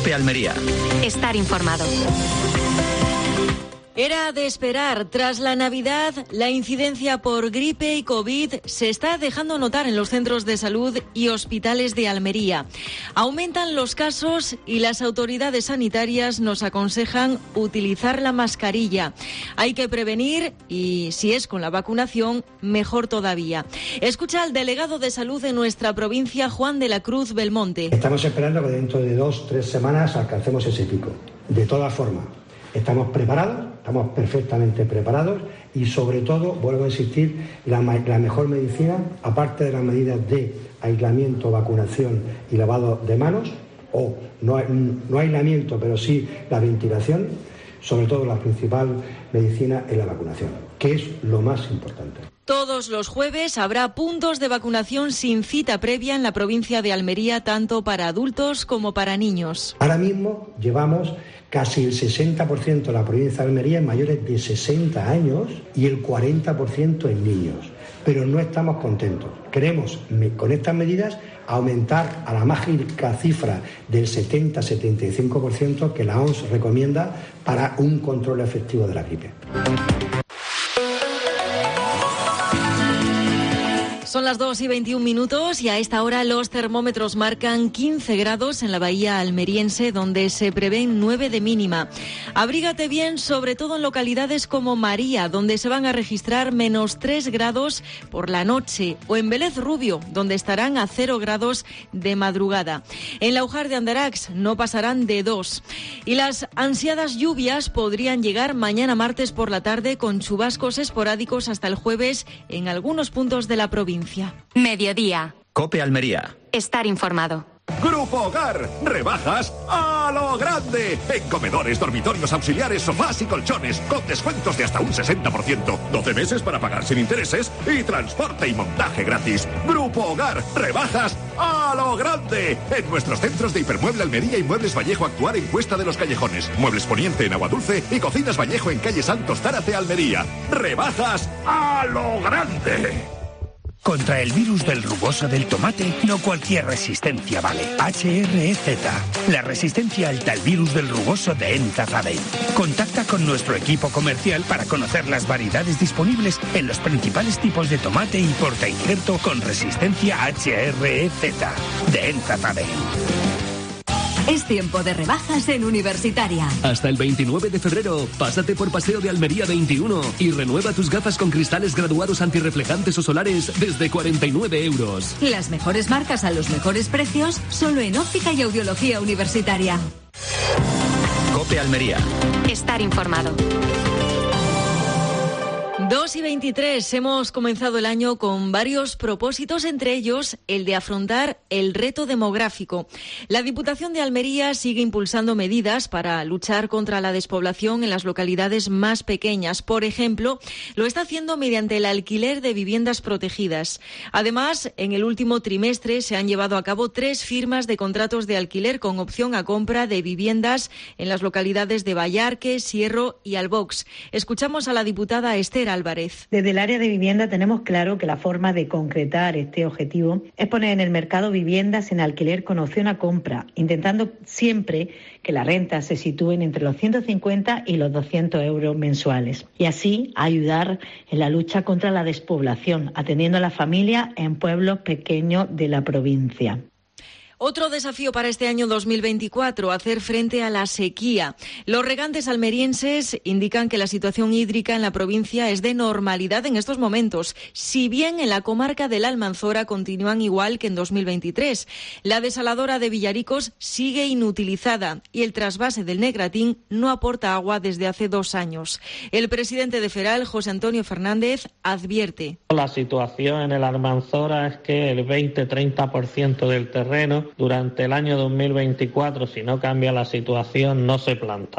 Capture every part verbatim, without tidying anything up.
COPE Almería. Estar informado. Era de esperar. Tras la Navidad, la incidencia por gripe y COVID se está dejando notar en los centros de salud y hospitales de Almería. Aumentan los casos y las autoridades sanitarias nos aconsejan utilizar la mascarilla. Hay que prevenir y, si es con la vacunación, mejor todavía. Escucha al delegado de salud de nuestra provincia, Juan de la Cruz Belmonte. Estamos esperando que dentro de dos, tres semanas alcancemos ese pico. De todas formas, estamos preparados, estamos perfectamente preparados y sobre todo, vuelvo a insistir, la, la mejor medicina, aparte de las medidas de aislamiento, vacunación y lavado de manos, o no, no aislamiento, pero sí la ventilación, sobre todo la principal medicina es la vacunación, que es lo más importante. Todos los jueves habrá puntos de vacunación sin cita previa en la provincia de Almería, tanto para adultos como para niños. Ahora mismo llevamos casi el sesenta por ciento de la provincia de Almería en mayores de sesenta años y el cuarenta por ciento en niños. Pero no estamos contentos. Queremos, con estas medidas, aumentar a la mágica cifra del setenta a setenta y cinco por ciento que la O M S recomienda para un control efectivo de la gripe. Son las dos y veintiún minutos y a esta hora los termómetros marcan quince grados en la bahía almeriense, donde se prevén nueve de mínima. Abrígate bien, sobre todo en localidades como María, donde se van a registrar menos tres grados por la noche, o en Vélez Rubio, donde estarán a cero grados de madrugada. En Laujar de Andarax no pasarán de dos. Y las ansiadas lluvias podrían llegar mañana martes por la tarde, con chubascos esporádicos hasta el jueves en algunos puntos de la provincia. Mediodía. COPE Almería. Estar informado. Grupo Hogar, rebajas a lo grande. En comedores, dormitorios, auxiliares, sofás y colchones, con descuentos de hasta un sesenta por ciento. doce meses para pagar sin intereses y transporte y montaje gratis. Grupo Hogar, rebajas a lo grande. En nuestros centros de Hipermueble Almería y Muebles Vallejo Actuar en Cuesta de los Callejones. Muebles Poniente en Aguadulce y Cocinas Vallejo en calle Santos Zárate, Almería. Rebajas a lo grande. Contra el virus del rugoso del tomate, no cualquier resistencia vale. H R E Z, la resistencia alta al virus del rugoso de Enzazadén. Contacta con nuestro equipo comercial para conocer las variedades disponibles en los principales tipos de tomate y portainjerto con resistencia H R E Z de Enzazadén. Es tiempo de rebajas en Universitaria. Hasta el veintinueve de febrero, pásate por Paseo de Almería veintiuno y renueva tus gafas con cristales graduados antirreflejantes o solares desde cuarenta y nueve euros. Las mejores marcas a los mejores precios, solo en Óptica y Audiología Universitaria. COPE Almería. Estar informado. dos y veintitrés, hemos comenzado el año con varios propósitos, entre ellos el de afrontar el reto demográfico. La Diputación de Almería sigue impulsando medidas para luchar contra la despoblación en las localidades más pequeñas. Por ejemplo, lo está haciendo mediante el alquiler de viviendas protegidas. Además, en el último trimestre se han llevado a cabo tres firmas de contratos de alquiler con opción a compra de viviendas en las localidades de Vallarque, Sierro y Albox. Escuchamos a la diputada Esther Álvarez. Desde el área de vivienda tenemos claro que la forma de concretar este objetivo es poner en el mercado viviendas en alquiler con opción a compra, intentando siempre que las rentas se sitúen entre los ciento cincuenta y los doscientos euros mensuales. Y así ayudar en la lucha contra la despoblación, atendiendo a la familia en pueblos pequeños de la provincia. Otro desafío para este año dos mil veinticuatro, hacer frente a la sequía. Los regantes almerienses indican que la situación hídrica en la provincia es de normalidad en estos momentos, si bien en la comarca del Almanzora continúan igual que en dos mil veintitrés. La desaladora de Villaricos sigue inutilizada y el trasvase del Negratín no aporta agua desde hace dos años. El presidente de Feral, José Antonio Fernández, advierte. La situación en el Almanzora es que el veinte a treinta por ciento del terreno durante el año dos mil veinticuatro, si no cambia la situación, no se plantará.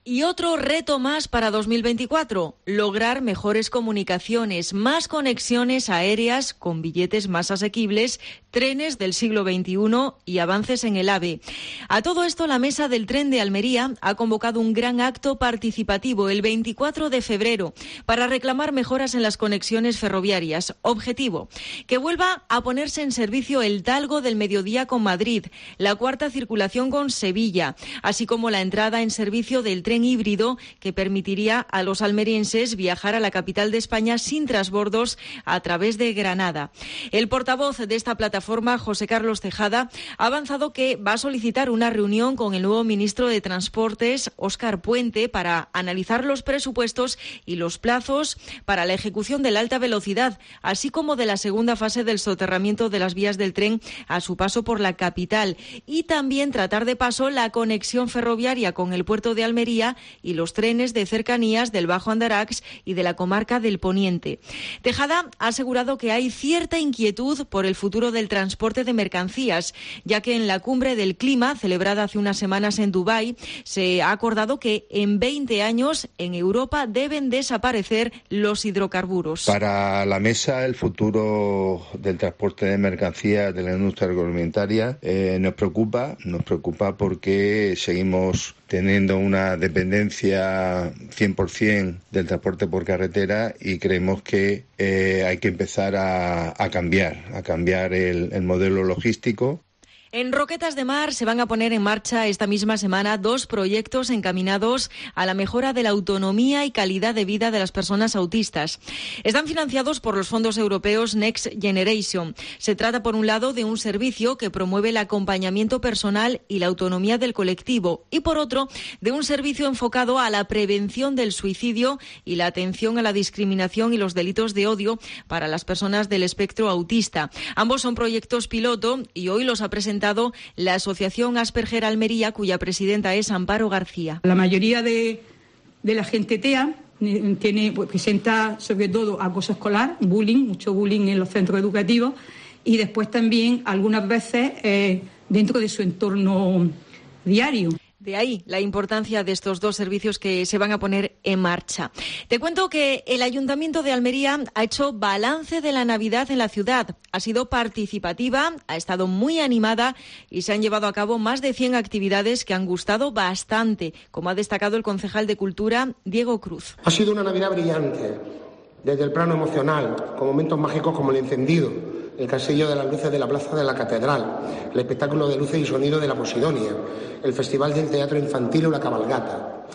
Y otro reto más para dos mil veinticuatro, lograr mejores comunicaciones, más conexiones aéreas con billetes más asequibles, trenes del siglo veintiuno y avances en el AVE. A todo esto, la Mesa del Tren de Almería ha convocado un gran acto participativo el veinticuatro de febrero para reclamar mejoras en las conexiones ferroviarias. Objetivo, que vuelva a ponerse en servicio el Talgo del Mediodía con Madrid, la cuarta circulación con Sevilla, así como la entrada en servicio del tren híbrido que permitiría a los almerienses viajar a la capital de España sin transbordos a través de Granada. El portavoz de esta plataforma, José Carlos Tejada, ha avanzado que va a solicitar una reunión con el nuevo ministro de Transportes, Óscar Puente, para analizar los presupuestos y los plazos para la ejecución de la alta velocidad, así como de la segunda fase del soterramiento de las vías del tren a su paso por la capital, y también tratar de paso la conexión ferroviaria con el puerto de Almería y los trenes de cercanías del Bajo Andarax y de la comarca del Poniente. Tejada ha asegurado que hay cierta inquietud por el futuro del transporte de mercancías, ya que en la cumbre del clima, celebrada hace unas semanas en Dubái, se ha acordado que en veinte años en Europa deben desaparecer los hidrocarburos. Para la mesa, el futuro del transporte de mercancías de la industria agroalimentaria eh, nos preocupa, nos preocupa porque seguimos teniendo una dependencia cien por ciento del transporte por carretera y creemos que eh, hay que empezar a, a cambiar, a cambiar el, el modelo logístico. En Roquetas de Mar se van a poner en marcha esta misma semana dos proyectos encaminados a la mejora de la autonomía y calidad de vida de las personas autistas. Están financiados por los fondos europeos Next Generation. Se trata, por un lado, de un servicio que promueve el acompañamiento personal y la autonomía del colectivo, y por otro, de un servicio enfocado a la prevención del suicidio y la atención a la discriminación y los delitos de odio para las personas del espectro autista. Ambos son proyectos piloto y hoy los ha presentado la Asociación Asperger Almería, cuya presidenta es Amparo García. La mayoría de, de la gente T E A tiene, pues, presenta sobre todo acoso escolar, bullying, mucho bullying en los centros educativos, y después también algunas veces eh, dentro de su entorno diario. De ahí la importancia de estos dos servicios que se van a poner en marcha. Te cuento que el Ayuntamiento de Almería ha hecho balance de la Navidad en la ciudad. Ha sido participativa, ha estado muy animada y se han llevado a cabo más de cien actividades que han gustado bastante, como ha destacado el concejal de Cultura, Diego Cruz. Ha sido una Navidad brillante, desde el plano emocional, con momentos mágicos como el encendido, el casillo de las luces de la plaza de la Catedral, el espectáculo de luces y sonido de la Posidonia, el Festival del Teatro Infantil o la Cabalgata,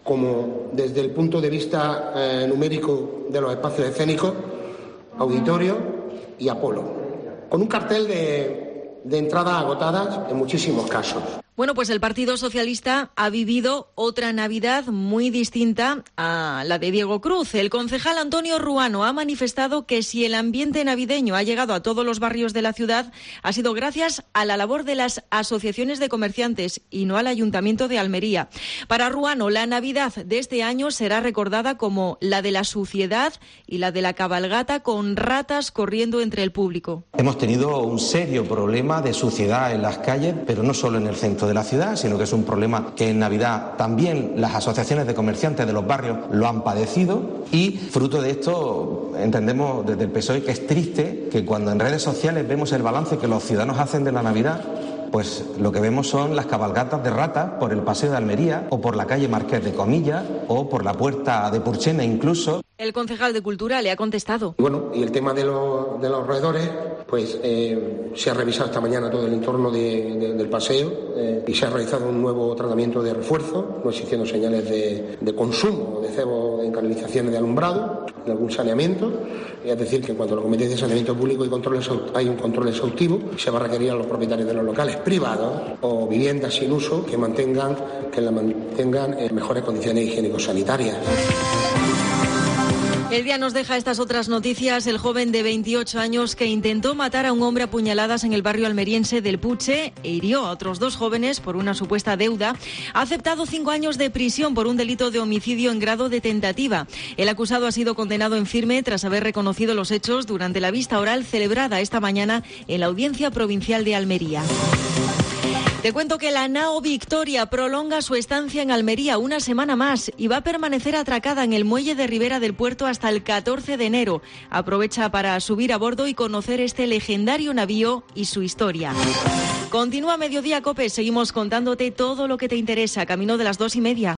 como desde el punto de vista eh, numérico de los espacios escénicos, auditorio y Apolo, con un cartel de, de entradas agotadas en muchísimos casos. Bueno, pues el Partido Socialista ha vivido otra Navidad muy distinta a la de Diego Cruz. El concejal Antonio Ruano ha manifestado que si el ambiente navideño ha llegado a todos los barrios de la ciudad, ha sido gracias a la labor de las asociaciones de comerciantes y no al Ayuntamiento de Almería. Para Ruano, la Navidad de este año será recordada como la de la suciedad y la de la cabalgata con ratas corriendo entre el público. Hemos tenido un serio problema de suciedad en las calles, pero no solo en el centro de la ciudad, sino que es un problema que en Navidad también las asociaciones de comerciantes de los barrios lo han padecido, y fruto de esto entendemos desde el P S O E que es triste que cuando en redes sociales vemos el balance que los ciudadanos hacen de la Navidad, pues lo que vemos son las cabalgatas de ratas por el Paseo de Almería o por la calle Marqués de Comillas o por la Puerta de Purchena incluso. El concejal de Cultura le ha contestado. Bueno, y el tema de, lo, de los roedores, pues eh, se ha revisado esta mañana todo el entorno de, de, del paseo eh, y se ha realizado un nuevo tratamiento de refuerzo, no existiendo señales de, de consumo de cebo en canalizaciones de alumbrado, de algún saneamiento. Es decir, que en cuanto a la competencia de saneamiento público y control, hay un control exhaustivo, se va a requerir a los propietarios de los locales privados o viviendas sin uso que mantengan, que la mantengan en mejores condiciones higiénico-sanitarias. El día nos deja estas otras noticias. El joven de veintiocho años que intentó matar a un hombre a puñaladas en el barrio almeriense del Puche e hirió a otros dos jóvenes por una supuesta deuda, ha aceptado cinco años de prisión por un delito de homicidio en grado de tentativa. El acusado ha sido condenado en firme tras haber reconocido los hechos durante la vista oral celebrada esta mañana en la Audiencia Provincial de Almería. Te cuento que la nao Victoria prolonga su estancia en Almería una semana más y va a permanecer atracada en el muelle de Ribera del Puerto hasta el catorce de enero. Aprovecha para subir a bordo y conocer este legendario navío y su historia. Continúa Mediodía COPE, seguimos contándote todo lo que te interesa, camino de las dos y media.